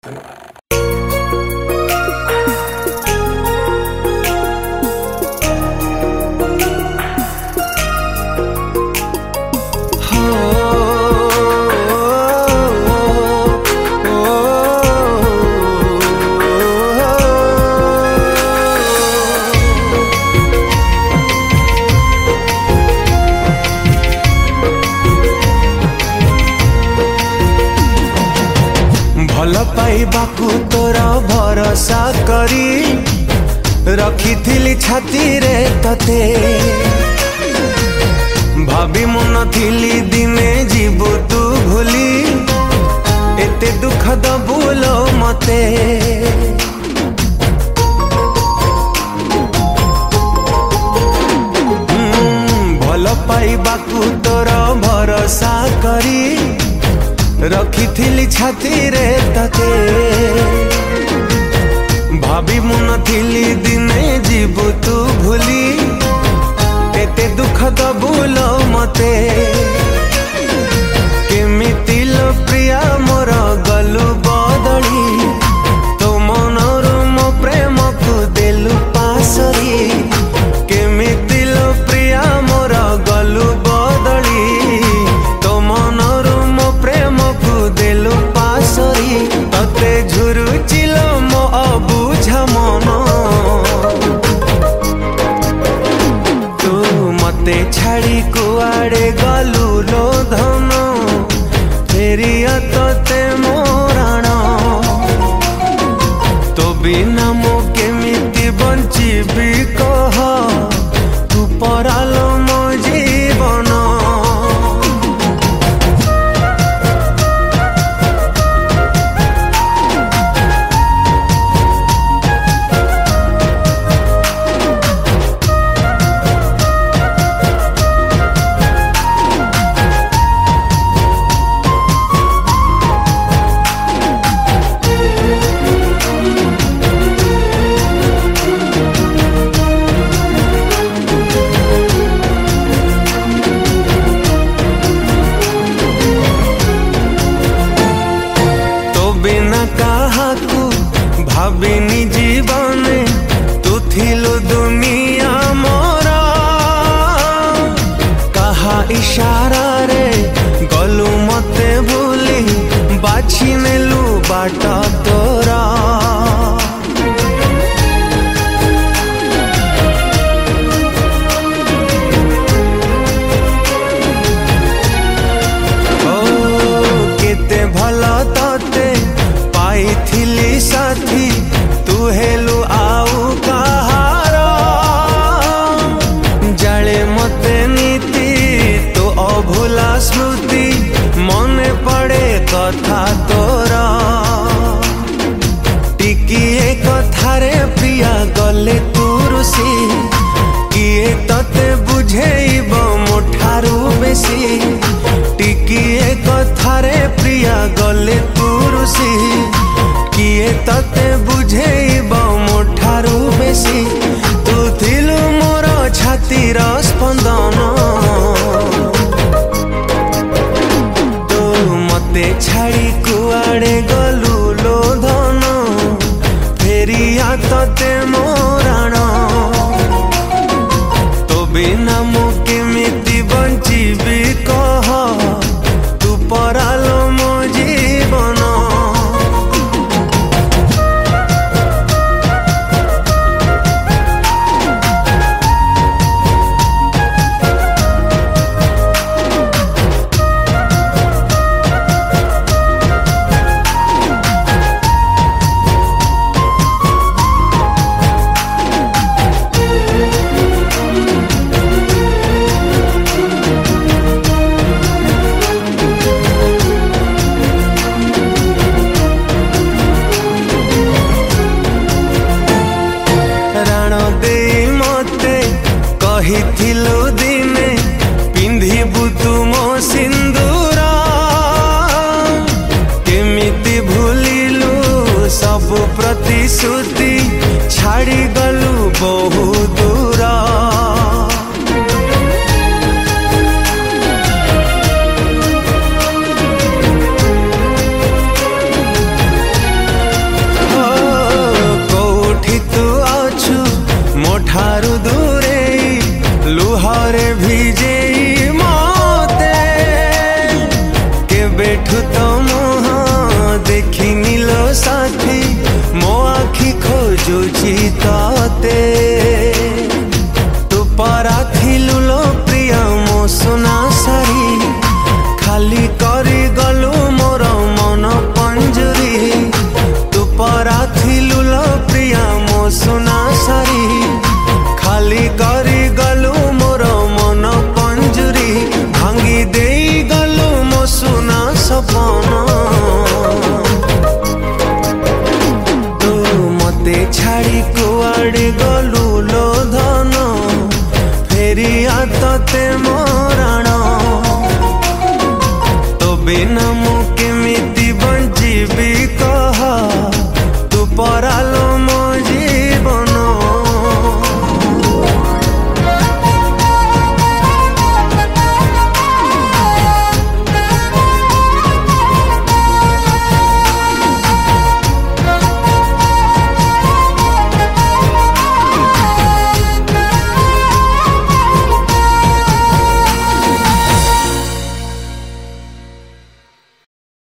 भल पाइबाकू तोरा भरोसा करी रखी छाती रे तते भाभी मन थिली दिने जीवु तू भूली एते दुख दबुल मते भल पाइबाकू तोरा भरोसा करी रखी छाती रे तते भाभी मुन थिली दिने जीवु तू भूली एते दुख दबुल मते केमिति लो प्रिया मोर गलु बदली तो मनरु मो प्रेम को देलु पासरी केमिति लो प्रिया मोर गलु बदली तो मनरु मो प्रेम को देलु पासरी तते झुरुचिल मो अबुझ मन तू मते छाड़ी कुआड़े गलु लो धन फेरिया तते मोराण तो बिना मो केमिति बंचिबी कह तू परालो मो जीवन भाविनी जीवन तू थिलु दुनिया मोरा कहा इशारा रे गलु मते भूली बाछी नेलु बाटा तोरा केते भला तते पाइथिली साथी तू हेलु आउ कहार जाले मते नीति तो अभूला स्मृति मने पड़े कथा तोरा टिकिए कथारे प्रिया गले तू रुसी किए तते बुझेइब मोठारू बेसी टिकिए कथारे प्रिया गले तू रुसी किए तते बुझेइब मोठारू बेसी तू थिलु मोर छातीर स्पंदन तू मते छाड़ी कुआड़े गलु लो धन फेरिया तते मोराण तो बिना मो केमिति बंचिबी कह तू परालो मो जीवन कहिथिलु दिने पिंधिबु तुम सिंदूर केमिति भूलिलु सब प्रतिश्रुति छाड़ी गलु बहु दूर ମତେ